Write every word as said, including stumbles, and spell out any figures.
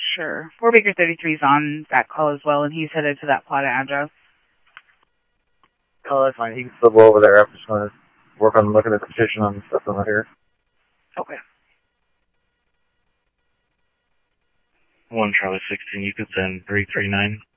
Sure. four Baker thirty-three is on that call as well, and he's headed to that plot address. Oh, that's fine. He can still go over there. I'm just going to work on looking at the petition on stuff on here. Okay. one Charlie sixteen, you can send three three nine.